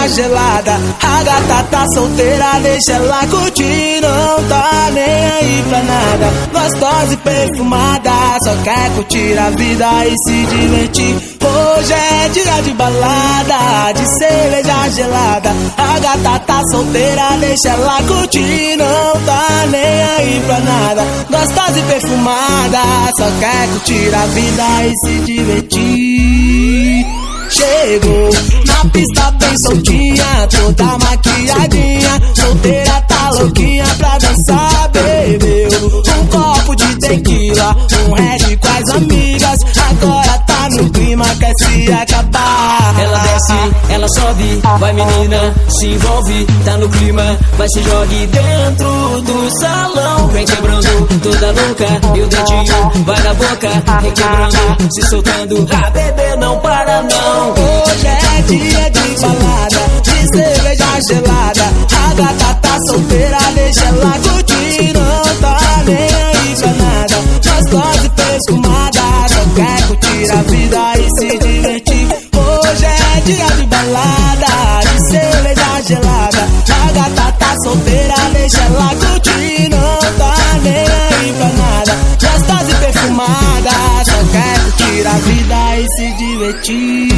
cerveja gelada. A gata tá solteira, deixa ela curtir, não tá nem aí pra nada. Gostosa e perfumada, só quer curtir a vida e se divertir. Hoje é dia de balada, de cerveja gelada. A gata tá solteira, deixa ela curtir, não tá nem aí pra nada. Gostosa e perfumada, só quer curtir a vida e se divertir. Chegou na pista bem soltinha, toda maquiadinha, solteira tá louquinha pra dançar. Bebeu um copo de tequila, um red com as amigas, agora tá no clima, quer se acabar. Ela desce, ela sobe, vai menina, se envolve, tá no clima, vai se jogue dentro do salão. Vem quebrando, toda louca, e o dedinho vai na boca, requebrando, se soltando, a bebê não para não. Hoje é dia de balada, de cerveja gelada. A gata tá solteira, deixa ela curtir, não tá nem aí pra nada. Gostosa e perfumada, só quer curtir a vida e se divertir. Hoje é dia de balada, de cerveja gelada. A gata tá solteira, deixa ela curtir, não tá nem aí pra nada. Gostosa e perfumada, só quer curtir a vida e se divertir.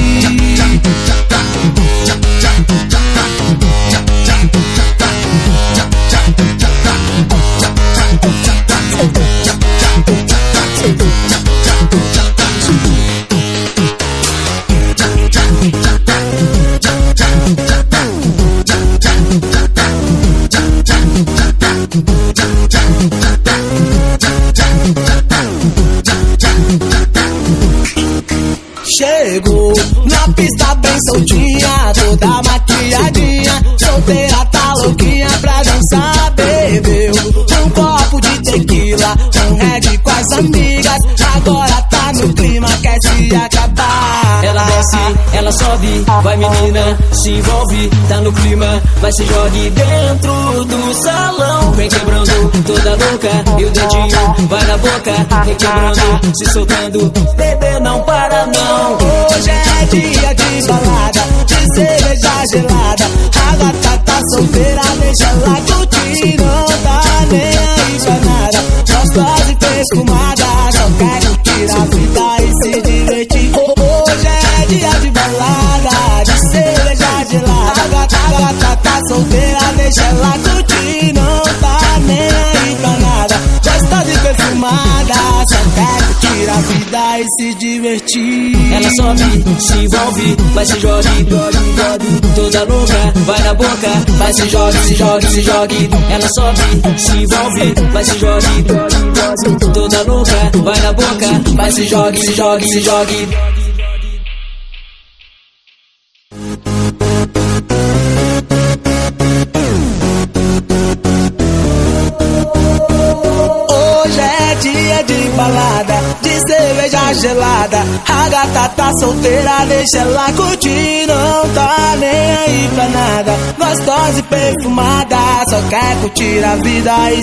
Chegou na pista bem soltinha, toda maquiadinha, solteira tá louquinha pra dançar. Bebeu um copo de tequila, um red com as amigas, agora tá no clima, quer se acabar. Ela desce, ela sobe, vai menina, se envolve, tá no clima, vai se jogue dentro do salão. Vem quebrando, toda louca, e o dedinho vai na boca, requebrando, se soltando, bebê não para não. Hoje é dia de balada, de cerveja gelada. A gata tá solteira, deixa ela curtir, não tá nem aí pra nada. Gostosa e perfumada, só quer curtir a vida e se divertir. Hoje é dia de balada, de cerveja gelada. A gata tá solteira, deixa ela curtir, não tá nem aí pra nada. Gostosa e perfumada, só quer curtir a vida e se divertir. Ela sobe, se envolve, vai se jogue, toda louca, vai na boca, vai se jogue, se jogue, se jogue. Ela sobe, se envolve, vai se jogue, toda louca, vai na boca, vai se jogue, se jogue, se jogue. Hoje é dia de balada, de cerveja gelada. A gata tá solteira, deixa ela curtir, não tá nem aí pra nada. Gostosa e perfumada, só quer curtir a vida e